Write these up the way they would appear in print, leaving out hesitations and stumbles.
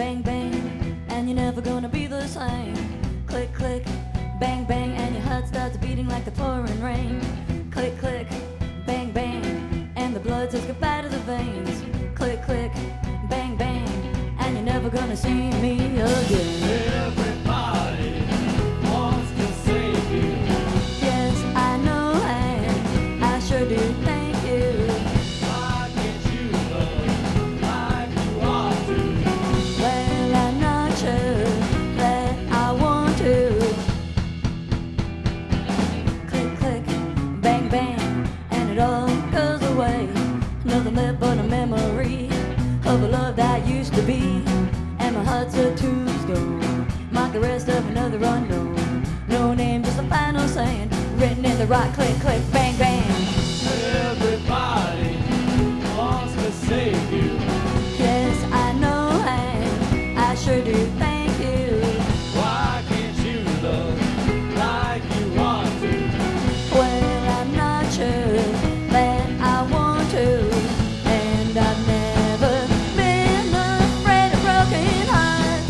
bang, bang, and you're never gonna be the same. Click, click, bang, bang, and your heart starts beating like the pouring rain. Click, click, bang, bang, and the blood says goodbye to the veins. Click, click, bang, bang, and you're never gonna see me again. Everybody wants to save you. Yes, I know, and I sure do thank you. Why can't you love like you ought to? Well, I'm not sure that I want to. Click, click, bang, bang, and it all goes away. Nothing left but a memory of a love that used to be. And my heart's a tombstone, mark the rest of another unknown. No name, just a final saying, written in the rock. Click, click, bang, bang. Everybody wants to save you. Yes, I know, and I sure do thank you. Why can't you love like you ought to? Well, I'm not sure that I want to, and I've never been afraid of broken hearts.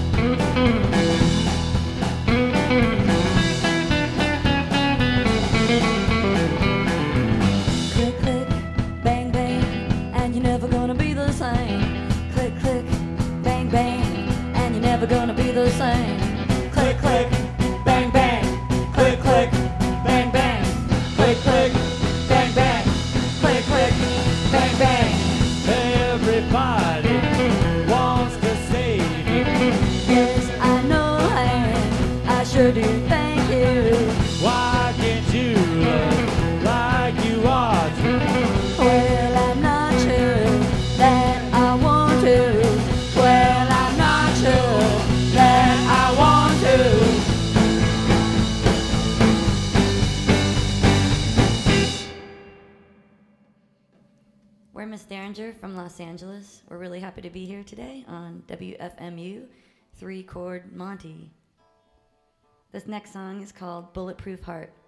Click, click, bang, bang, and you're never gonna be the same. Click, click, bang, bang, and you're never gonna be the same. Click, click, bang, bang, click, click, bang, bang, click, click, bang, bang, click, click, bang, bang. Everybody wants to save you. Yes, I know, and I sure do thank you. Why can't you love like you ought to? Well, I'm not sure that I want to. Well, I'm not sure that I want to. We're Miss Derringer from Los Angeles. We're really happy to be here today on WFMU 3 Chord Monty. This next song is called Bulletproof Heart.